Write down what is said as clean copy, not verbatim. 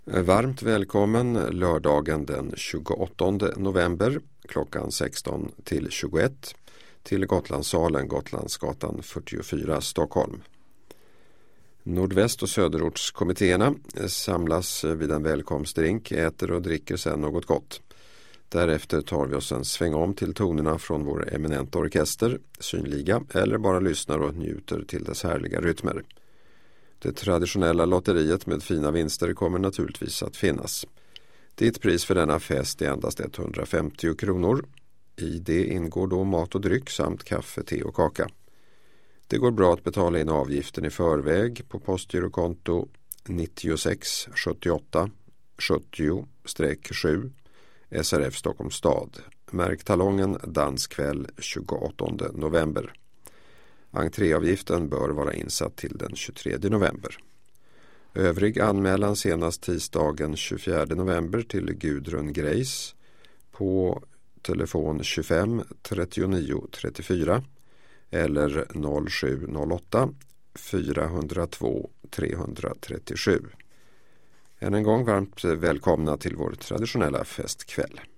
Varmt välkommen lördagen den 28 november klockan 16 till 21 till Gotlandssalen, Gotlandsgatan 44, Stockholm. Nordväst- och söderortskommittéerna samlas vid en välkomstdrink, äter och dricker sedan något gott. Därefter tar vi oss en sväng om till tonerna från vår eminenta orkester, synliga, eller bara lyssnar och njuter till dess härliga rytmer. Det traditionella lotteriet med fina vinster kommer naturligtvis att finnas. Ditt pris för denna fest är endast 150 kronor. I det ingår då mat och dryck samt kaffe, te och kaka. Det går bra att betala in avgiften i förväg på postgirokonto 96 78 70-7 SRF Stockholms stad. Märk talongen danskväll 28 november. Entréavgiften bör vara insatt till den 23 november. Övrig anmälan senast tisdagen 24 november till Gudrun Greis på telefon 25 39 34 eller 0708 402 337. Än en gång varmt välkomna till vår traditionella festkväll.